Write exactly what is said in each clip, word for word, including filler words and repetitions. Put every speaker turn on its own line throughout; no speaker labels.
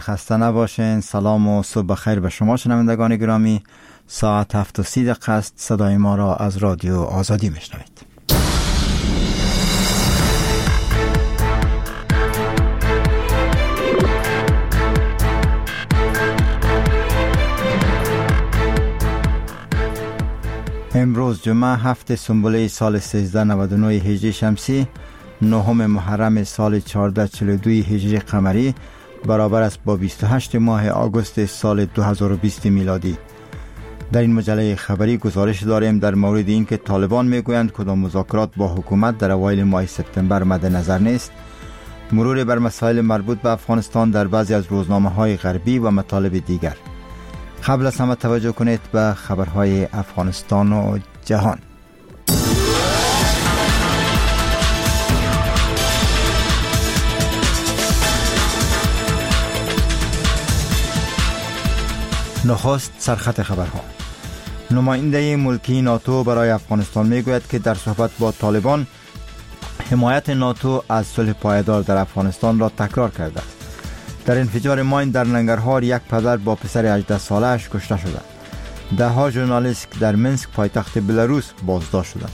خسته نباشین. سلام و صبح بخیر به شما شنوندگان گرامی. ساعت هفت و سی دقیقه است. صدای ما را از رادیو آزادی میشنوید. امروز جمعه هفت سنبله سال سیزده نود و نه هجری شمسی، نهم محرم سال چهارده چهل و دو هجری قمری، برابر است با بیست و هشت ماه آگوست سال دو هزار و بیست میلادی. در این مجله خبری گزارش داریم در مورد این که طالبان میگویند کدام مذاکرات با حکومت در اوایل ماه سپتامبر مد نظر نیست، مرور بر مسائل مربوط به افغانستان در بعضی از روزنامه‌های غربی و مطالب دیگر. قبل از همه توجه کنید به خبرهای افغانستان و جهان. نخست سرخط خبرها. نماینده ملکی ناتو برای افغانستان میگوید که در صحبت با طالبان حمایت ناتو از صلح پایدار در افغانستان را تکرار کرده است. در انفجار ماین در ننگرهار یک پدر با پسر هجده ساله‌اش کشته شدند. ده ها ژورنالیست در منسک پایتخت بلاروس بازداشت شدند.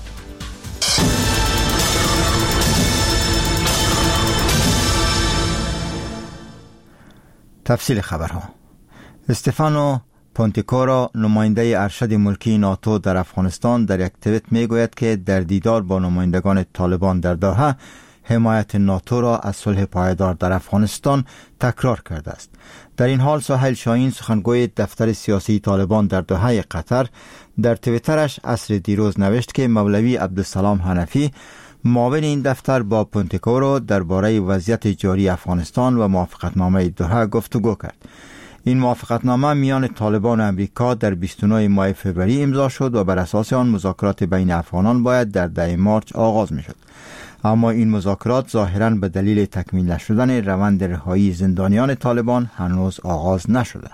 تفصیل خبرها. استفانو پونتیکورا، نماینده ارشد ملکی ناتو در افغانستان، در یک توییت میگوید که در دیدار با نمایندگان طالبان در دوحه حمایت ناتو را از صلح پایدار در افغانستان تکرار کرده است. در این حال سهیل شاهین، سخنگوی دفتر سیاسی طالبان در دوحه قطر، در توییترش عصر دیروز نوشت که مولوی عبدالسلام حنفی، معاون این دفتر، با پونتیکورو درباره وضعیت جاری افغانستان و موافقتنامه دوحه گفتگو کرد. این موافقتنامه میان طالبان و امریکا در بیست و نه ماه فوریه امضا شد و بر اساس آن مذاکرات بین افغانان باید در ده مارس آغاز میشد. اما این مذاکرات ظاهراً به دلیل تکمیل نشدن روند رهایی زندانیان طالبان هنوز آغاز نشده.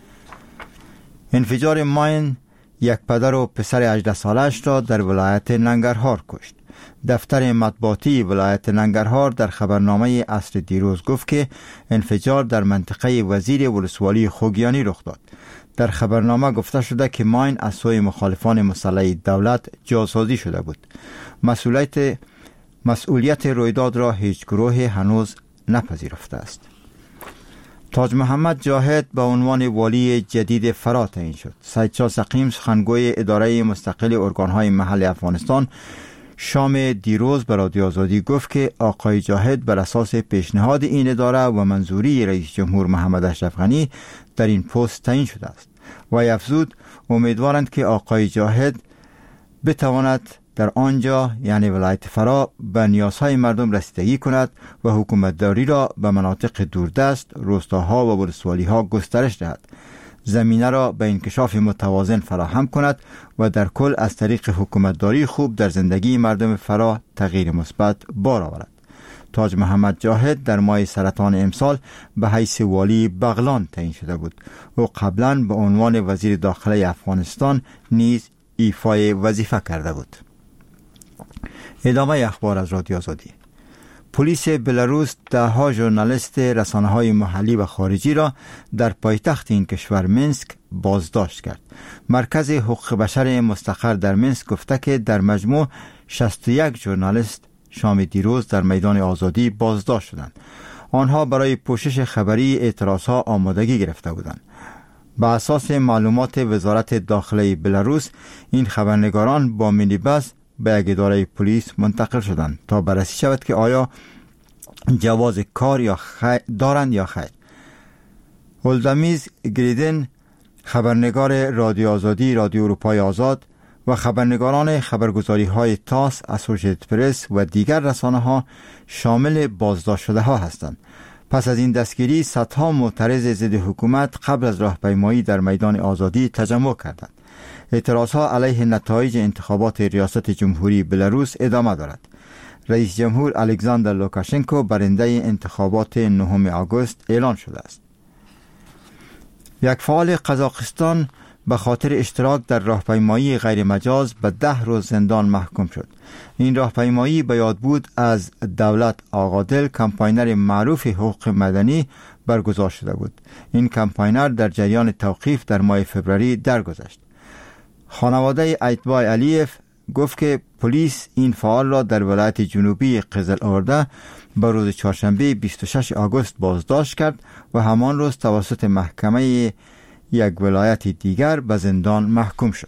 انفجار ماین یک پدر و پسر هجده ساله‌اش را در ولایت ننگرهار کشت. دفتر مطبوعاتی ولایت ننگرهار در خبرنامه عصر دیروز گفت که انفجار در منطقه وزیر ولسوالی خوگیانی رخ داد. در خبرنامه گفته شده که ماین از سوی مخالفان مسلح دولت جاسازی شده بود. مسئولیت مسئولیت رویداد را هیچ گروه هنوز نپذیرفته است. تاج محمد جاهد به عنوان والی جدید فرا تعیین شد. سید شاه سقیم، سخنگوی اداره مستقل ارگانهای محلی افغانستان، شام دیروز به رادیو آزادی گفت که آقای جاهد بر اساس پیشنهاد این اداره و منظوری رئیس جمهور محمد اشرف غنی در این پست تعیین شده است. و افزود امیدوارند که آقای جاهد بتواند در آنجا، یعنی ولایت فرا، به نیازهای مردم رسیدگی کند و حکومتداری را به مناطق دوردست، روستاها و ولسوالی‌ها گسترش دهد، زمینه را به انکشاف متوازن فراهم کند و در کل از طریق حکومتداری خوب در زندگی مردم فرا تغییر مثبت بار آورد. تاج محمد جاهد در ماه سرطان امسال به حیث والی بغلان تعیین شده بود. او قبلا به عنوان وزیر داخلی افغانستان نیز ایفای وظیفه کرده بود. ادامه اخبار از رادیو آزادی. پلیس بلاروس ده ها ژورنالیست رسانه‌های محلی و خارجی را در پایتخت این کشور منسک بازداشت کرد. مرکز حقوق بشر مستقر در منسک گفته که در مجموع شصت و یک ژورنالیست شام دیروز در میدان آزادی بازداشت شدند. آنها برای پوشش خبری اعتراضها آمادگی گرفته بودند. با اساس معلومات وزارت داخلی بلاروس، این خبرنگاران با مینیبس به یک اداره پلیس منتقل شدند تا بررسی شود که آیا جواز کار یا خیر دارند یا خیر. ولدمیز گریدن، خبرنگار رادیو آزادی، رادیو اروپای آزاد و خبرنگاران خبرگزاری های تاس، اسوشیتد پرس و دیگر رسانه ها شامل بازداشت شده ها هستند. پس از این دستگیری، صدها معترض ضد حکومت قبل از راهپیمایی در میدان آزادی تجمع کردند. اعتراضها علیه نتایج انتخابات ریاست جمهوری بلاروس ادامه دارد. رئیس جمهور الکساندر لوکاشنکو برنده انتخابات نهم آگوست اعلان شده است. یک فعال قزاقستان به خاطر اشتراک در راهپیمایی غیر مجاز به ده روز زندان محکوم شد. این راهپیمایی به یاد بود از دولت آقادل، کمپاینر معروف حقوق مدنی، برگزار شده بود. این کمپاینر در جریان توقیف در ماه فوریه درگذشت. خانواده ایتبای علیف گفت که پلیس این فعال را در ولایت جنوبی قزل ارده به روز چهارشنبه بیست و ششم آگوست بازداشت کرد و همان روز توسط محکمه یک ولایت دیگر به زندان محکوم شد.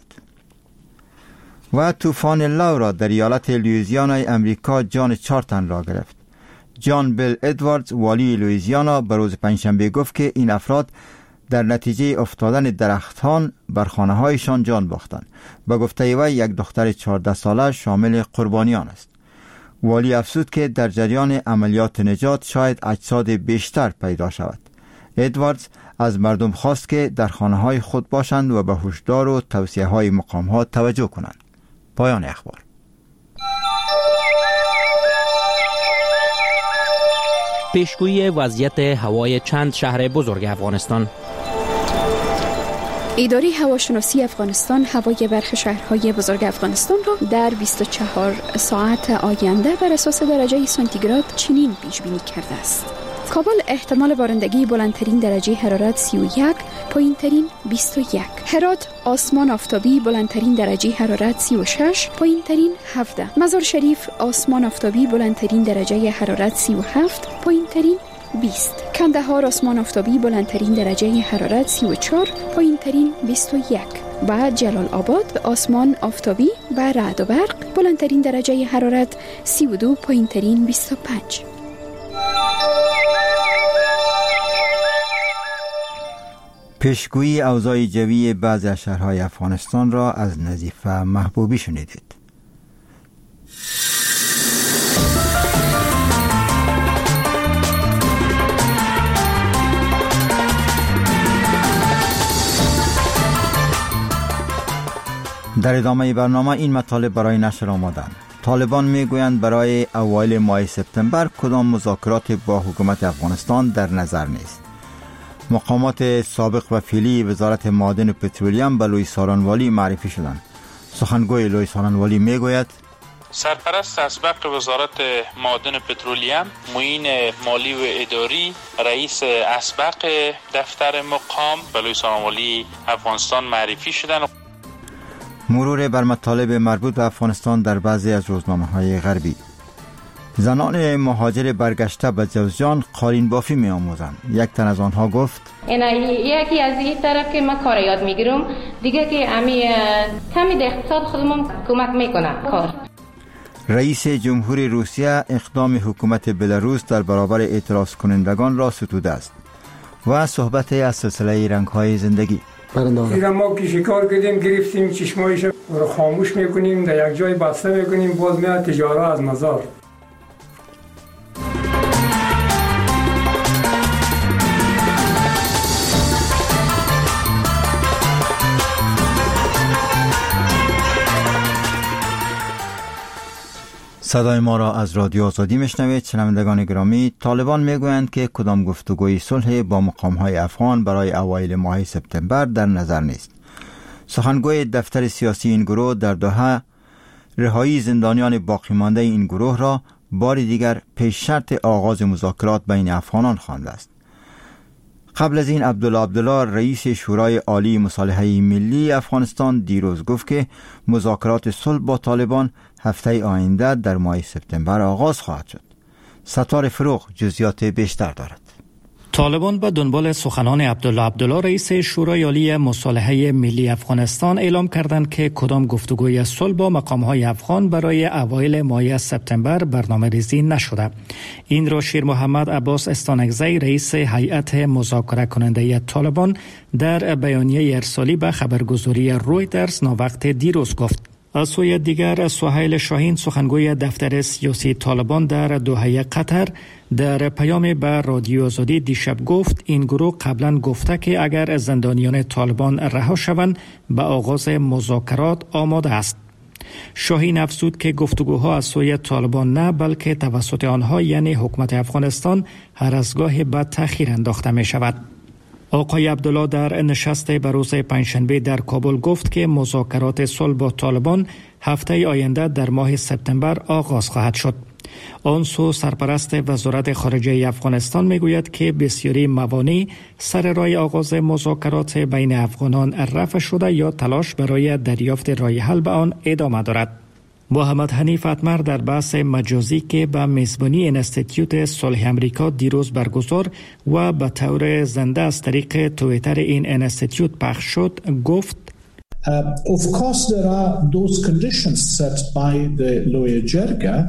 و طوفان لورا در ایالت لوئیزیانای امریکا جان چهار تن را گرفت. جان بیل ادواردز والی لوئیزیانا به روز پنجشنبه گفت که این افراد در نتیجه افتادن درختان بر خانه‌هایشان جان باختند. به گفته وی یک دختر چهارده ساله شامل قربانیان است. والی افزود که در جریان عملیات نجات شاید اجساد بیشتر پیدا شود. ادواردز از مردم خواست که در خانه‌های خود باشند و به هشدار و توصیه‌های مقام‌ها توجه کنند. پایان اخبار.
پیشگویی وضعیت هوای چند شهر بزرگ افغانستان.
اداره هواشناسی افغانستان هوای برخی شهرهای بزرگ افغانستان را در بیست و چهار ساعت آینده بر اساس درجه سانتیگراد چنین پیش بینی کرده است: کابل احتمال بارندگی بلندترین درجه حرارت سی و یک، پایینترین بیست و یک. هرات آسمان آفتابی بلندترین درجه حرارت سی و شش، پایینترین هفده. مزار شریف آسمان آفتابی بلندترین درجه حرارت سی و هفت، پایینترین بیست. کندهار آسمان آفتابی بلندترین درجه حرارت سی و چهار، پایینترین بیست و یک. و جلال آباد آسمان آفتابی و رعد و برق بلندترین درجه حرارت سی و دو، پایینترین بیست و پنج.
پیشگویی اوضاع جوی بعضی از شهرهای افغانستان را از نظیفه محبوبی شنیدید. در ادامه برنامه این مطالب برای نشر آمدند. طالبان میگویند برای اوایل ماه سپتامبر کدام مذاکرات با حکومت افغانستان در نظر نیست. مقامات سابق و فعلی وزارت معادن و پترولیم به لوی سارانوالی معرفی شدند. سخنگوی لوی سارانوالی میگوید
سرپرست اسبق وزارت معادن و پترولیم، معین مالی و اداری، رئیس اسبق دفتر مقام به لوی سارانوالی افغانستان معرفی شدند.
مرور بر مطالب مربوط به افغانستان در بعضی از روزنامه‌های غربی. زنان مهاجر برگشته به جوزجان قالین بافی می آموزند. یک تن از آنها گفت
یکی از این طرف که من کار یاد میگیرم، دیگه که امی تامید اقتصاد خودمون کمک میکنه کار.
رئیس جمهور روسیه اقدام حکومت بلاروس در برابر اعتراض کنندگان را ستوده است. و صحبت از سلسله رنگ‌های زندگی.
دیگه ما که شکار کردیم گرفتیم چشمایش رو خاموش میکنیم، در یک جای بسته میکنیم، باز میاد تجاره از مزار.
صدای ما را از رادیو آزادی میشنوید. شنوندگان گرامی، طالبان میگویند که کدام گفتگوی صلح با مقام‌های افغان برای اوایل ماه سپتامبر در نظر نیست. سخنگوی دفتر سیاسی این گروه در دوحه رهایی زندانیان باقی مانده این گروه را بار دیگر پیش شرط آغاز مذاکرات بین افغانان خوانده است. قبل از این عبدالله عبدالله رئیس شورای عالی مصالحه ملی افغانستان دیروز گفت که مذاکرات صلح با طالبان هفته آینده در ماه سپتامبر آغاز خواهد شد. ستار فروغ جزئیات بیشتر دارد.
طالبان به دنبال سخنان عبدالله عبدالله رئیس شورای عالی مصالحه ملی افغانستان اعلام کردند که کدام گفتگوی صلح با مقام‌های افغان برای اوایل ماه سپتامبر برنامه‌ریزی نشده. این را شیر محمد عباس استانکزی رئیس هیئت مذاکره کننده طالبان در بیانیه ارسالی به خبرگزاری رویترز ناوقت دیروز گفت. از سوی دیگر سهیل شاهین سخنگوی دفتر سیاسی طالبان در دوحه قطر در پیام به رادیو آزادی دیشب گفت این گروه قبلا گفته که اگر زندانیان طالبان رها شوند به آغاز مذاکرات آماده است. شاهین افزود که گفتگوها از سوی طالبان نه بلکه توسط آنها یعنی حکومت افغانستان هر از گاهی به تأخیر انداخته می شود. آقای عبدالله در نشست بروز پنجشنبه در کابل گفت که مذاکرات صلح با طالبان هفته آینده در ماه سپتامبر آغاز خواهد شد. آن سو سرپرست وزارت خارجه افغانستان میگوید که بسیاری موانع سر راه آغاز مذاکرات بین افغانان رفع شده یا تلاش برای دریافت راه حل به آن ادامه دارد. محمد حنیف اتمر در بحث مجازی که به میزبانی انستیتیوت صلح امریکا دیروز برگزار و به طور زنده از طریق توییتر این انستیتیوت پخش شد گفت
Uh, of course there are those conditions set by the لوی جرگه.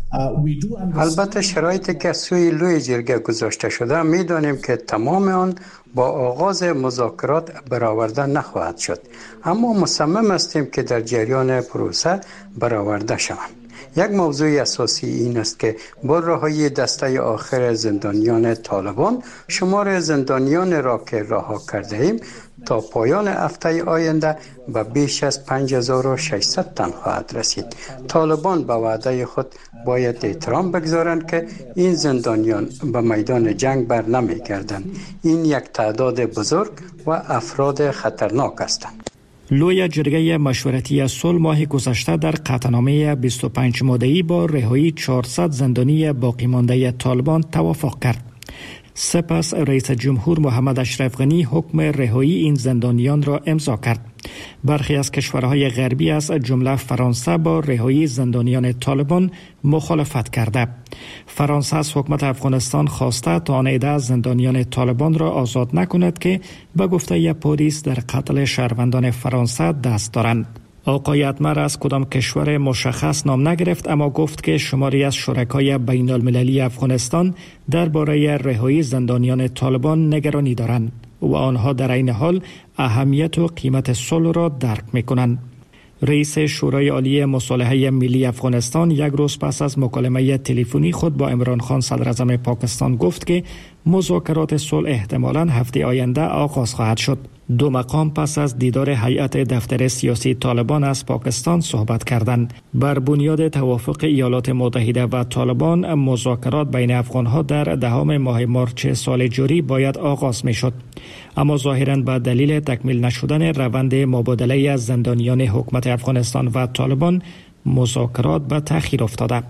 البته شرایطی که سوی لوی جرگه گذاشته شده می‌دانیم که تمام آن با آغاز مذاکرات برآورده نخواهد شد، اما مصمم هستیم که در جریان پروسه برآورده شوند. یک موضوع اساسی این است که با رهایی دسته آخر زندانیان طالبان شمار زندانیان را که رها کرده ایم تا پایان هفته آینده به بیش از پنج هزار و ششصد تن خواهد رسید. طالبان به وعده خود باید احترام بگذارند که این زندانیان به میدان جنگ بر نمیگردند. این یک تعداد بزرگ و افراد خطرناک هستند.
لوی جرگه مشورتی صلح ماه گذشته در قطعنامه بیست و پنج ماده‌ای با رهایی چهارصد زندانی باقی مانده طالبان توافق کرد. سپس رئیس جمهور محمد اشرف غنی حکم رهایی این زندانیان را امضا کرد. برخی از کشورهای غربی از جمله فرانسه با رهایی زندانیان طالبان مخالفت کرده. فرانسه از حکومت افغانستان خواسته تا آن عده از زندانیان طالبان را آزاد نکند که به گفته پلیس در قتل شهروندان فرانسه دست دارند. آقای اتمر از کدام کشور مشخص نام نگرفت، اما گفت که شماری از شرکای بین المللی افغانستان درباره رهایی زندانیان طالبان نگرانی دارند و آنها در این حال اهمیت و قیمت صلح را درک می‌کنند. رئیس شورای عالی مصالحه ملی افغانستان یک روز پس از مکالمه تلفنی خود با عمران خان صدر اعظم پاکستان گفت که مذاکرات صلح احتمالاً هفته آینده آغاز خواهد شد. دو مقام پس از دیدار هیئت دفتر سیاسی طالبان از پاکستان صحبت کردند. بر بنیاد توافق ایالات متحده و طالبان مذاکرات بین افغانها در دهم ماه مارچ سال جاری باید آغاز می شد، اما ظاهراً به دلیل تکمیل نشدن روند مبادله از زندانیان حکومت افغانستان و طالبان مذاکرات به تأخیر افتاده.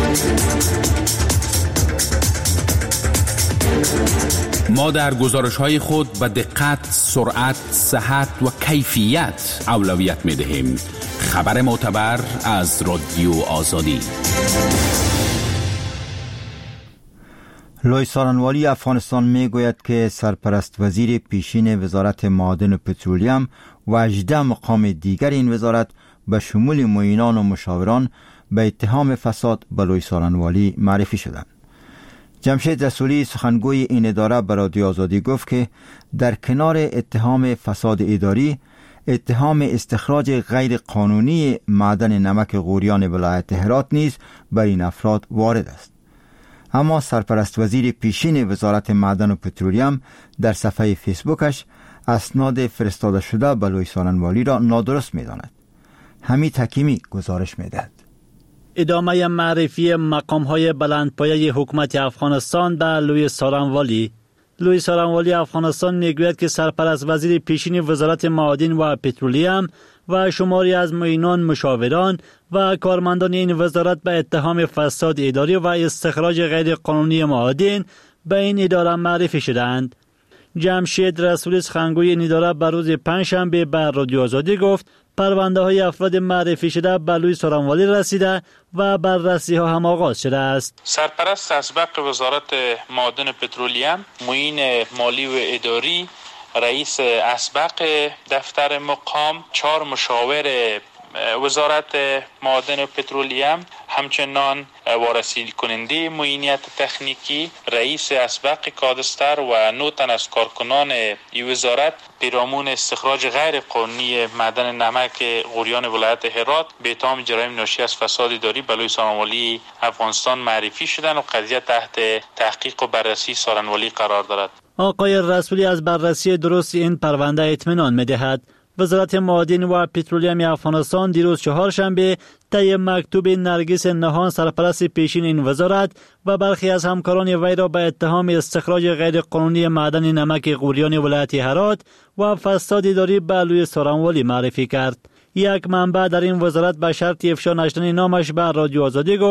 ما در گزارش‌های خود به دقت، سرعت، صحت و کیفیت اولویت می‌دهیم. خبر معتبر از رادیو آزادی.
لوی سارنوالی افغانستان میگوید که سرپرست وزیر پیشین وزارت معادن و پترولیم و هجده مقام دیگر این وزارت به شمول معینان و مشاوران به اتهام فساد به لوی سارنوالی معرفی شدند. جمشید رسولی سخنگوی این اداره به رادیو آزادی گفت که در کنار اتهام فساد اداری، اتهام استخراج غیر قانونی معدن نمک غوریان ولایت هرات نیز بر این افراد وارد است. اما سرپرست وزیر پیشین وزارت معدن و پترولیم در صفحه فیسبوکش اسناد فرستاده شده به لوی سارنوالی را نادرست می‌داند. حمید حکیمی گزارش می‌دهد.
ادامه معرفی مقام‌های بلندپایه حکومت افغانستان به لوی سارنوالی. لوی سارنوالی افغانستان میگوید که سرپرست وزیر پیشین وزارت معادن و پترولیم و شماری از معینان، مشاوران و کارمندان این وزارت به اتهام فساد اداری و استخراج غیر قانونی معادن به این اداره معرفی شدند. جمشید رسولی سخنگوی این اداره بر روز پنجشنبه به رادیو آزادی گفت پرونده های افراد معرفی شده به لوی سارنوالی رسیده و بررسی ها هم آغاز شده است.
سرپرست اسبق وزارت معادن و پترولیم، معین مالی و اداری، رئیس اسبق دفتر مقام، چهار مشاور وزارت معادن و پترولیم، همچنان وارسی کننده معینیت تکنیکی، رئیس اسبق کادستر و نو تن از کارکنان این وزارت پیرامون استخراج غیر قانونی معدن نمک غوریان ولایت هرات به اتهام جرایم ناشی از فساد اداری به لوی سارنوالی افغانستان معرفی شدند و قضیه تحت تحقیق و بررسی سارنوالی قرار دارد.
آقای رسولی از بررسی درست این پرونده اطمینان می‌دهد. وزارت معادن و پترولیم افغانستان دیروز چهارشنبه طی مکتوب نرگس نهان سرپرست پیشین این وزارت و برخی از همکاران وی را به اتهام استخراج غیر قانونی معدن نمک غوریان ولایت هرات و فساد اداری به لوی سارنوالی معرفی کرد. یک منبع در این وزارت به شرط افشا نشدن نامش به رادیو آزادی گفت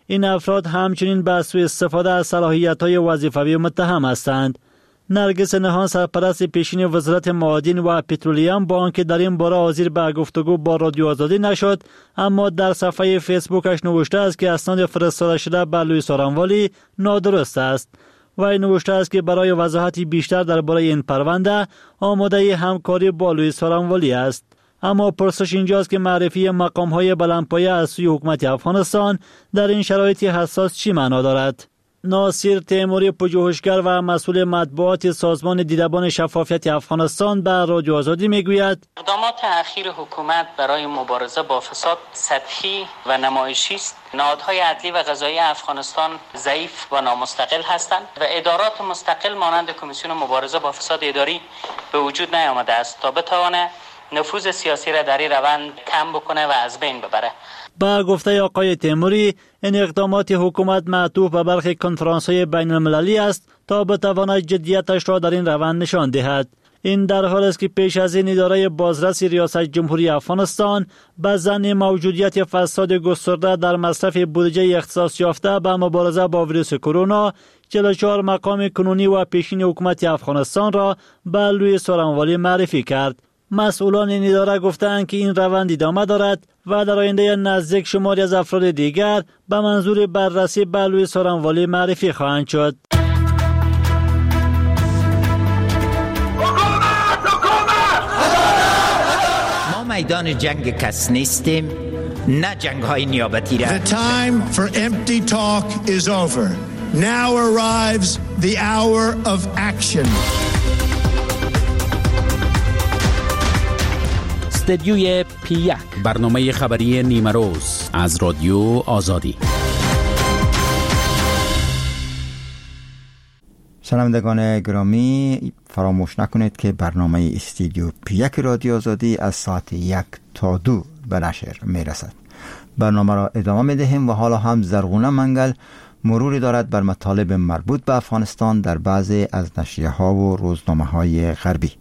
این افراد همچنین به سوء استفاده از صلاحیت‌های وظیفوی متهم هستند. نرگس نهان سرپرست پیشین وزارت معادن و پترولیم با آنکه در این باره حاضر به گفتگو با رادیو آزادی نشد، اما در صفحه فیسبوکش نوشته است که اسناد فرستاده شده به لویی سارنوالی نادرست است. وی نوشته است که برای وضاحت بیشتر درباره این پرونده آماده همکاری با لویی سارنوالی است. اما پرسش اینجاست که معرفی مقام‌های بلندپایه از سوی حکومت افغانستان در این شرایط حساس چی معنا دارد؟ ناصر تیموری، پژوهشگر و مسئول مطبوعات سازمان دیدبان شفافیت افغانستان به رادیو آزادی میگوید
اقدامات اخیر حکومت برای مبارزه با فساد سطحی و نمایشی است. نهادهای عدلی و قضایی افغانستان ضعیف و نامستقل هستند و ادارات مستقل مانند کمیسیون مبارزه با فساد اداری به وجود نیامده است تا بتواند نفوذ سیاسی را در این روند کم بکنه و از بین ببره.
با گفته آقای تیموری، این اقدامات حکومت معطوف به برخی کنفرانس‌های بین المللی است تا بتواند جدیتش را در این روند نشان دهد. این در حال است که پیش از این اداره بازرسی ریاست جمهوری افغانستان به ظن موجودیت فساد گسترده در مصرف بودجه اختصاص یافته به مبارزه با ویروس کرونا چهل و چهار مقام کنونی و پیشین حکومت افغانستان را به لویی سارنوالی معرفی کرد. مسئولان این اداره گفتند که این روند ادامه دارد و در آینده نزدیک شماری از افراد دیگر به منظور بررسی به لویی سارنوالی معرفی خواهند شد.
ما میدان جنگ کس نیستیم، نه جنگ های نیابتی را.
The time for empty talk is over. Now arrives the hour of action.
استدیوی پی یک،
برنامه خبری نیمه روز از رادیو آزادی.
شنوندگان گرامی، فراموش نکنید که برنامه استدیو پی یک رادیو آزادی از ساعت یک تا دو به نشر می رسد. برنامه را ادامه می دهیم و حالا هم زرغونه منگل مروری دارد بر مطالب مربوط به افغانستان در بعضی از نشریه ها و روزنامه های غربی.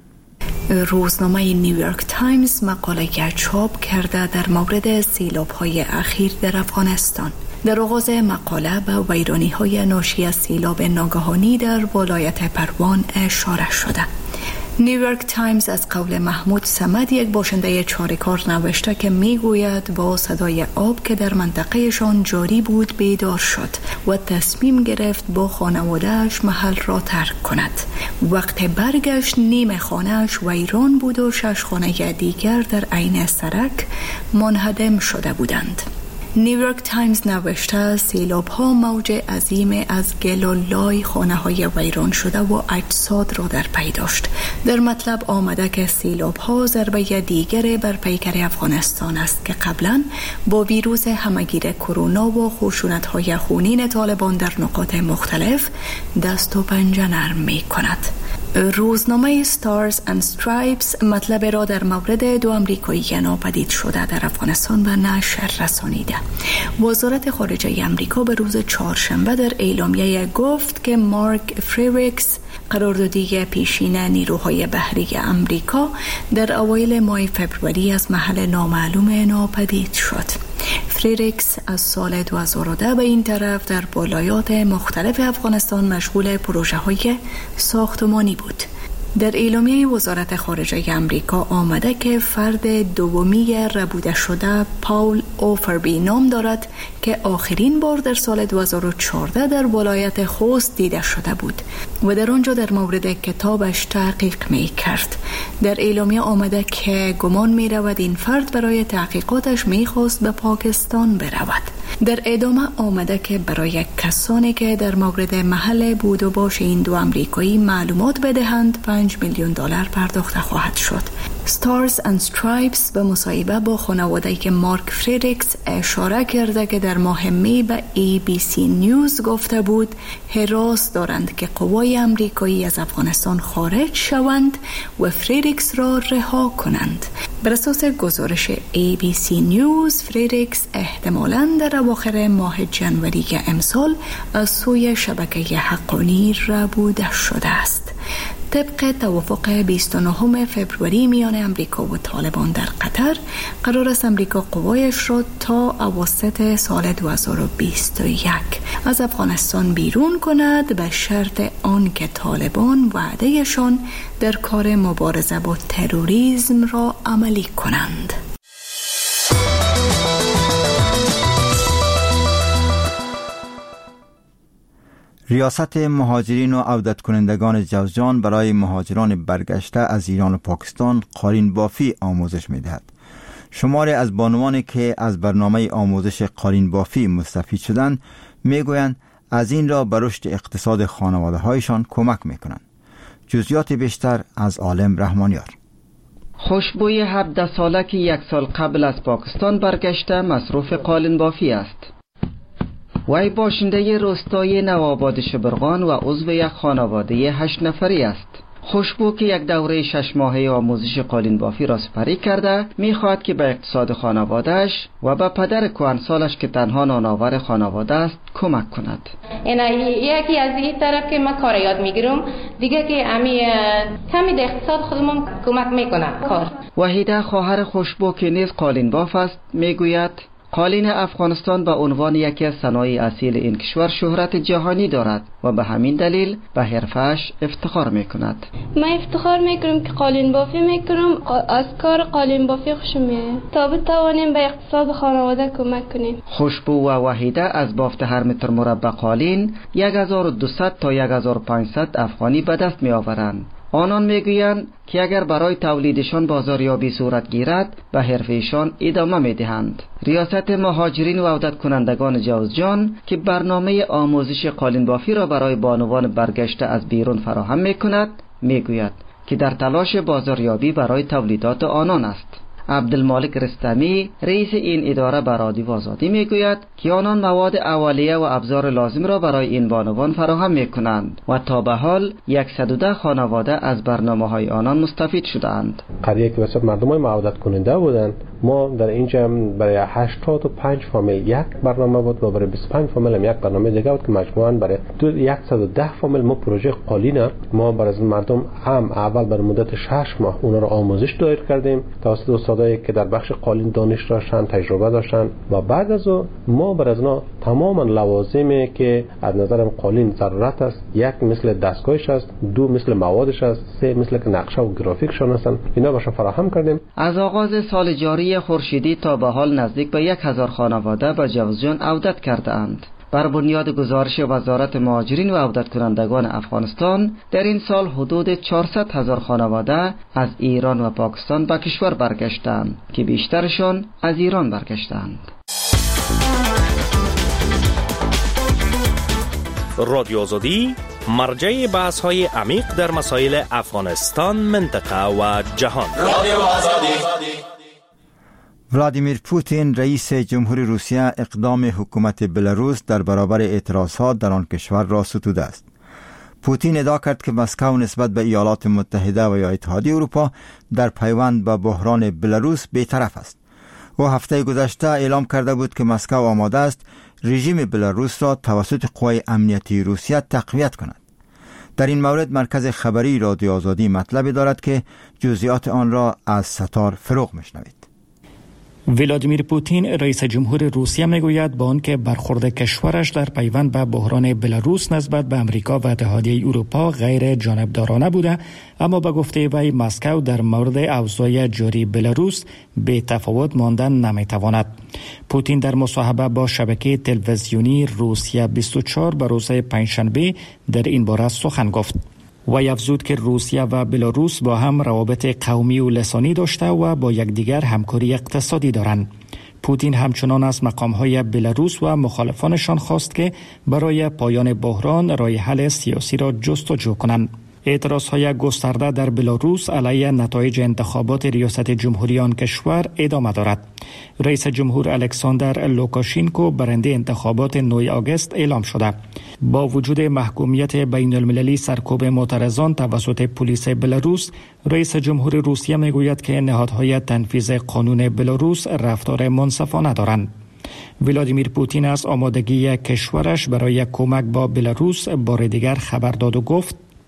روزنامه نیویورک تایمز مقاله چاپ کرده در مورد سیلاب‌های اخیر در افغانستان. در آغاز مقاله به ویرانی‌های ناشی از سیلاب ناگهانی در ولایت پروان اشاره شده. نیویورک تایمز از قول محمود صمد، یک باشنده چاریکار، نوشته که میگوید با صدای آب که در منطقهشان جاری بود بیدار شد و تصمیم گرفت با خانوادهش محل را ترک کند. وقت برگشت نیم خانهش ویران بود و شش خانه دیگر در عین سرک منهدم شده بودند. نیویورک تایمز نوشته سیلاب ها موج عظیم از گل و لای خانه های ویران شده و اجساد را در پی داشت. در مطلب آمده که سیلاب ها ضربه دیگر بر پیکر افغانستان است که قبلا با ویروس همگیر کرونا و خشونت های خونین طالبان در نقاط مختلف دست و پنجه نرم می کند. روزنامه ستارز اند استرایپس مطلب را در مورد دو امریکایی ناپدید شده در افغانستان به نشر رسانیده. وزارت خارجه امریکا به روز چهارشنبه در اعلامیه گفت که مارک فریریکس، قراردادی پیشین نیروهای بحری امریکا، در اوایل ماه فبروری از محل نامعلوم ناپدید شد. فریریکس از سال دو هزار و ده به این طرف در ولایات مختلف افغانستان مشغول پروژه های ساختمانی بود. در اعلامیه وزارت خارجه امریکا آمده که فرد دومی ربوده شده پاول اوفربی نام دارد که آخرین بار در سال دو هزار و چهارده در ولایت خوست دیده شده بود و در آنجا در مورد کتابش تحقیق می کرد. در اعلامیه آمده که گمان می رود این فرد برای تحقیقاتش می خواست به پاکستان برود. در ادامه آمده که برای کسانی که در مورد محل بود و باش این دو امریکایی معلومات بدهند پنج میلیون دلار پرداخت خواهد شد. ستارز اند استرایپس به مصاحبه با خانواده‌ای که مارک فریریکس اشاره کرده که در ماه می به ای بی سی نیوز گفته بود حراس دارند که قوای امریکایی از افغانستان خارج شوند و فریریکس را رها کنند. بر اساس گزارش ای بی سی نیوز، فریریکس احتمالاً در اواخر ماه جنوری امسال از سوی شبکه حقانی ربوده شده است. طبق توافق بیست و نهم فوریه میان امریکا و طالبان در قطر، قرار است امریکا قوایش را تا اواسط سال دو هزار و بیست و یک از افغانستان بیرون کند به شرط آن که طالبان وعدهشان در کار مبارزه با تروریسم را عملی کنند.
ریاست مهاجرین و عودت کنندگان جوزجان برای مهاجران برگشته از ایران و پاکستان قالین بافی آموزش می‌دهد. شماری از بانوانی که از برنامه آموزش قالین بافی مستفید شدند میگویند از این را به رشد اقتصاد خانواده‌هایشان کمک می‌کنند. جزئیات بیشتر از عالم رحمانیار.
خوشبوی هفده ساله که یک سال قبل از پاکستان برگشته مصروف قالین بافی است. وی باشنده روستای نوآباد شبرغان و عضو یک خانواده هشت نفری است. خوشبو که یک دوره شش ماهه آموزش قالین بافی را سپری کرده، می‌خواهد که به اقتصاد خانواده‌اش و به پدر کهنسالش که تنها نانآور خانواده است کمک کند.
این یکی از این طرف که من کار یاد میگیرم، دیگه که امی کمی در اقتصاد خودمون کمک میکنه کار.
وحیده خواهر خوشبو که نیز قالین باف است میگوید قالین افغانستان به عنوان یکی از صنایع اصیل این کشور شهرت جهانی دارد و به همین دلیل به حرفش افتخار میکند.
من افتخار میکنم که قالین بافی میکنم، از کار قالین بافی خوشم میاد تا بتوانیم به اقتصاد خانواده کمک کنیم.
خوشبو و وحیده از بافت هر متر مربع قالین یک هزار و دویست تا یک هزار و پانصد افغانی به دست می آورند. آنان میگویند که اگر برای تولیدشان بازاریابی صورت گیرد به حرفشان ادامه میدهند. ریاست مهاجرین و عودت کنندگان جوزجان که برنامه آموزش قالین بافی را برای بانوان برگشته از بیرون فراهم میکند میگوید که در تلاش بازاریابی برای تولیدات آنان است. عبدالمالک رستمی رئیس این اداره به رادیو آزادی میگوید که آنان مواد اولیه و ابزار لازم را برای این بانوان فراهم میکنند و تا به حال صد و ده خانواده از برنامه‌های آنان مستفید شدند.
قریه که وسط مردمای معاودت کننده بودند، ما در اینجا برای هشتاد و پنج فامیل یک برنامه بود و برای بیست و پنج فامیل هم یک برنامه دیگه بود که مجموعاً برای صد و ده فامیل ما پروژه قالین ما برای مردم هم اول برای مدت شش ماه اونا را آموزش دایر کردیم توسط استادایی که در بخش قالین دانش داشتن، تجربه داشتن و بعد از اون ما برای از اونا تماما لوازمی که از نظرم قالین ضرورت است، یک مثل دستگاهش است، دو مثل موادش است، سه مثل که نقشه و گرافیکشون هستن، اینا باشون فراهم کردیم.
از آغاز سال جاری خورشیدی تا به حال نزدیک به یک هزار خانواده به جوزجان عودت کرده اند. بر بنیاد گزارش وزارت مهاجرین و عودت کنندگان افغانستان در این سال حدود چهارصد هزار خانواده از ایران و پاکستان به کشور برگشتند که بیشترشان از ایران برگشتند.
رادیو آزادی مرجع بحث های عمیق در مسائل افغانستان، منطقه و جهان. رادیو آزادی.
ولادیمیر پوتین رئیس جمهور روسیه اقدام حکومت بلاروس در برابر اعتراضات در آن کشور را ستوده است. پوتین ادعا کرد که مسکو نسبت به ایالات متحده و یا اتحادیه اروپا در پیوند به بحران بلاروس بی‌طرف است. او هفته گذشته اعلام کرده بود که مسکو آماده است رژیم بلاروس را توسط قوای امنیتی روسیه تقویت کند. در این مورد مرکز خبری رادیو آزادی مطلبی دارد که جزئیات آن را از ستار فروغ میشنوید.
ولادیمیر پوتین رئیس جمهور روسیه میگوید با آنکه برخورد کشورش در پیوند به بحران بلاروس نسبت به امریکا و اتحادیه اروپا غیر جانبدارانه بوده، اما به گفته وی مسکو در مورد اوضاع جاری بلاروس به تفاوت ماندن نمیتواند. پوتین در مصاحبه با شبکه تلویزیونی روسیه بیست و چهار به روز پنجشنبه در این باره سخن گفت. وی افزود که روسیه و بلاروس با هم روابط قومی و لسانی داشته و با یکدیگر همکاری اقتصادی دارند. پوتین همچنان از مقام‌های بلاروس و مخالفانشان خواست که برای پایان بحران راه حل سیاسی را جستجو کنند. اعتراضهای گسترده در بلاروس علیه نتایج انتخابات ریاست جمهوری آن کشور ادامه دارد. رئیس جمهور الکساندر لوکاشینکو برنده انتخابات نه آگوست اعلام شده. با وجود محکومیت بین المللی سرکوب معترضان توسط پلیس بلاروس، رئیس جمهور روسیه میگوید که نهادهای تنفیذ قانون بلاروس رفتار منصفانه دارند. ولادیمیر پوتین از آمادگی کشورش برای کمک با بلاروس بار دیگر خبر داد و گفت: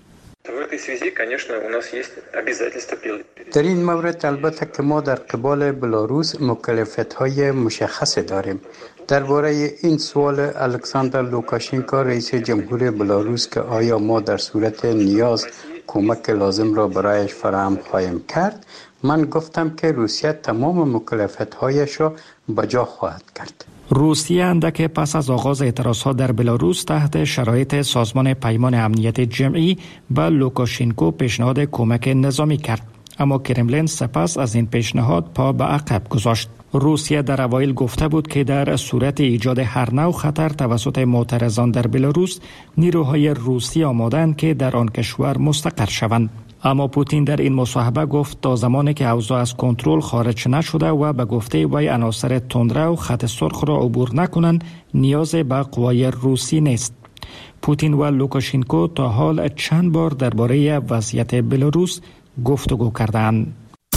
در این مورد البته که ما در قبال بلاروس مکلفیت‌های مشخص داریم. درباره این سوال الکساندر لوکاشنکو رئیس جمهور بلاروس که آیا ما در صورت نیاز کمک لازم را برایش فراهم خواهیم کرد، من گفتم که روسیه تمام مکلفیت‌هایش را بجا خواهد کرد.
روسیه اندک پس از آغاز اعتراضات در بلاروس تحت شرایط سازمان پیمان امنیت جمعی به لوکاشنکو پیشنهاد کمک نظامی کرد، اما کرملین سپس از این پیشنهاد پا به عقب گذاشت. روسیه در اوایل گفته بود که در صورت ایجاد هر نوع خطر توسط معترضان در بلاروس نیروهای روسی آماده‌اند که در آن کشور مستقر شوند. اما پوتین در این مصاحبه گفت تا زمانی که اوضاع از کنترل خارج نشده و به گفته وی عناصر تندرو خط سرخ را عبور نکنند نیاز به قوای روسی نیست. پوتین و لوکاشنکو تا حال چند بار درباره وضعیت بلاروس گفتگو کردند.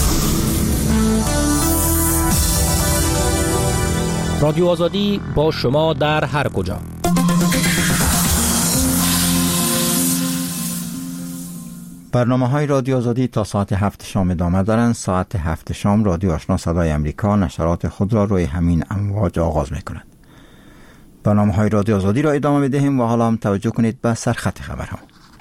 رادیو آزادی با شما در هر کجا.
برنامه های رادیو آزادی تا ساعت هفت شام ادامه دارند. ساعت هفت شام رادیو آشنا صدای امریکا نشرات خود را روی همین امواج آغاز می کند. برنامه های رادیو آزادی را ادامه می دهیم و حالا هم توجه کنید به سرخط خبرها.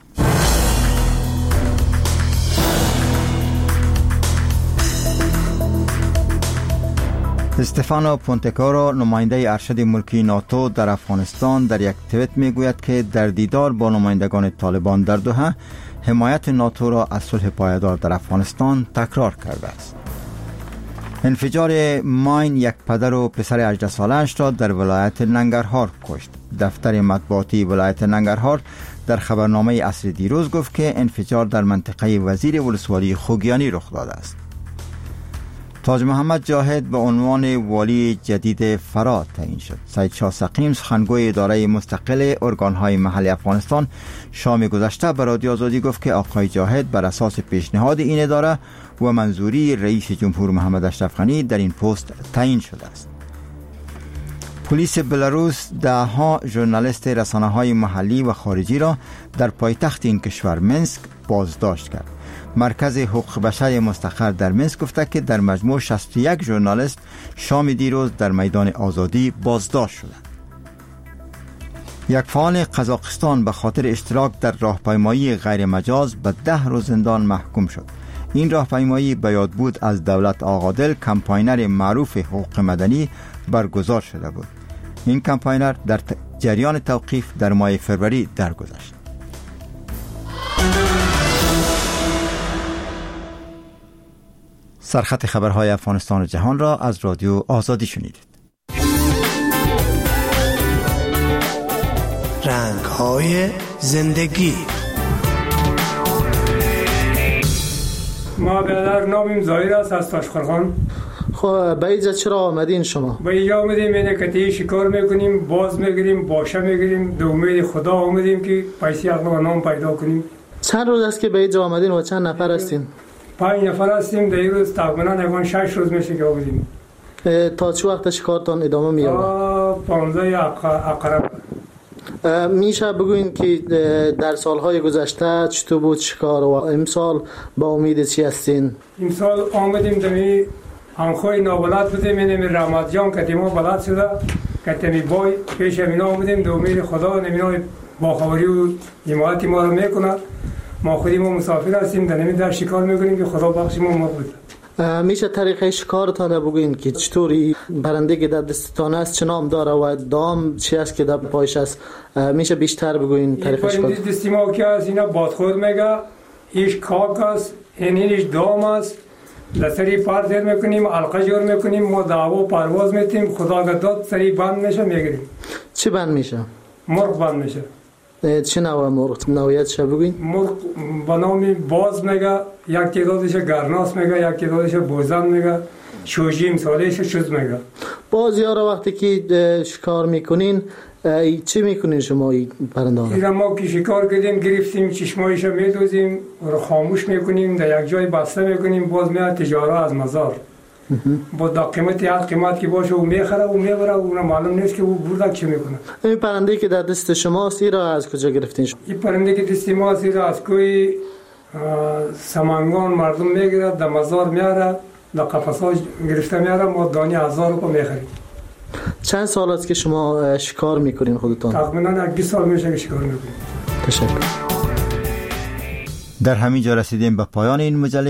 استفانو پونتکارو نماینده ارشد ملکی ناتو در افغانستان در یک توییت می گوید که در دیدار با نمایندگان طالبان در دوحه حمایت ناتو را از صلح پایدار در افغانستان تکرار کرده است. انفجار ماین یک پدر و پسر هجده ساله‌اش را در ولایت ننگرهار کشت. دفتر مطبوعاتی ولایت ننگرهار در خبرنامه اصر دیروز گفت که انفجار در منطقه وزیر ولسوالی خوگیانی رخ داده است. تاج محمد جاهد به عنوان والی جدید فرا تعیین شد. سید شاه سقیم سخنگوی اداره مستقل ارگانهای محلی افغانستان شام گذشته به رادیو آزادی گفت که آقای جاهد بر اساس پیشنهاد این اداره و منظوری رئیس جمهور محمد اشرف غنی در این پست تعیین شده است. پلیس بلاروس ده ها ژورنالیست رسانه‌های محلی و خارجی را در پایتخت این کشور منسک بازداشت کرد. مرکز حقوق بشر مستقر در منسک گفته که در مجموع شصت و یک ژورنالیست شام دیروز در میدان آزادی بازداشت شدند. یک فعال قزاقستان به خاطر اشتراک در راهپیمایی غیر مجاز به ده روز زندان محکوم شد. این راهپیمایی به یاد بود از دولت آقادل کمپاینر معروف حقوق مدنی برگزار شده بود. این کمپاینر در جریان توقیف در ماه فروری درگذشت. سرخط خبرهای افغانستان و جهان را از رادیو آزادی شنیدید.
رنگ‌های زندگی.
ما برادر نامیم زاهر است از تاشقرغان.
خب به اینجا چرا آمدین شما؟
به اینجا آمدیم اینه کتی شکار میکنیم، باز میگیریم، باشه میگیریم، به امید خدا آمدیم که پیسی عقل و نام پیدا کنیم.
چند روز است که به اینجا آمدین و چند نفر هستین؟
پنج نفر هستیم. در این روز تقریبا نگان شش روز میشه که آمدیم.
تا چه وقت شکارتان ادامه می‌یابد؟
پانزده عقرب.
میشه بگوین که در سالهای گذشته چطور بود شکار و امسال با امید چی هستین؟
امسال آمدیم دمی انخوی نابلد بودیم، اینمی رحمت جان که ما بلد شده که تمی بای پیش امینا آمدیم دو امید خدا نمینا باخبری و حمایت ما رو میکنه. ما خودی ما مسافر هستیم در نمی در شکار میکنیم که خدا بخش ما ما بود.
میشه طریقه شکارتان بگوین که چطوری پرنده که در دستتان است چه نام داره و دام چی است که در پایش است؟ میشه بیشتر بگوین طریقه شکار؟
این دستی ما که است اینا بادخور میگه، ایش کاک است، این اینش دام است. لسری پار میکنیم، علقه جور میکنیم، ما دعوا پرواز میتیم، خدا گداد سری بند میشه میگیریم.
چی بند میشه؟
مرغ بند میشه.
چه نوع مرغ؟ نوعیتش بگوین؟
مرغ به نام باز میگه، یک تعدادش گرناس میگه، یک تعدادش بوزن میگه، شوجی مثالش شوز میگه.
باز یارا وقتی که شکار میکنین چی میکنین شما این پرنده ها؟
اینا ما که شکار کردیم گرفتیم چشمایش رو میدوزیم و خاموش میکنیم، در یک جای بسته میکنیم، باز میاد تجاره از مزار. با دا قیمت هر قیمت که باشه او میخره و میبره و اون معلوم نیست که او برده چه میکنه.
این پرنده که در دست شماست این را از کجا گرفتین شما؟
این پرنده که دست ماست این را از کوی سمنگان مردم میگیرد در مزار میاره در قفص گرفته میاره ما دانی هزار روپا میخریم.
چند سال است که شما شکار میکنین خودتان؟
تقریبا بیست سال میشه که شکار میکنیم.
تشکر.
در همین جا رسیدیم به پایان این مجله.